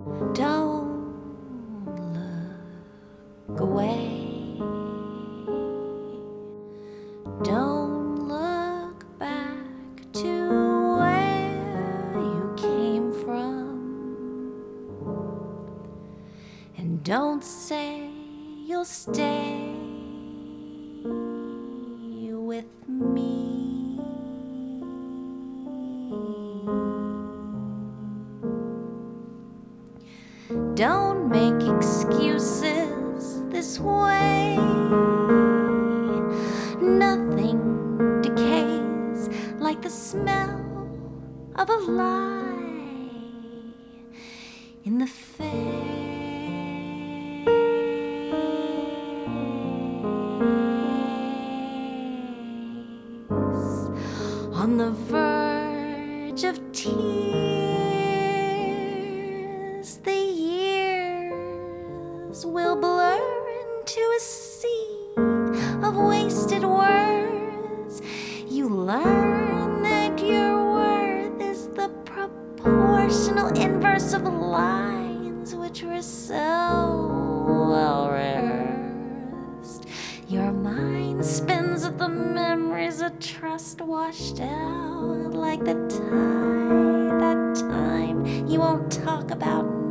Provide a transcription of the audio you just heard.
Don't look away. Don't look back to where you came from. And don't say you'll stay with me. Don't make excuses this way. Nothing decays like the smell of a lie in the face. On the verge of tears, the years will blur into a sea of wasted words. You learn that your worth is the proportional inverse of the lines which were so well rehearsed. Your mind spins with the memories of trust washed out like the tide, that time you won't talk about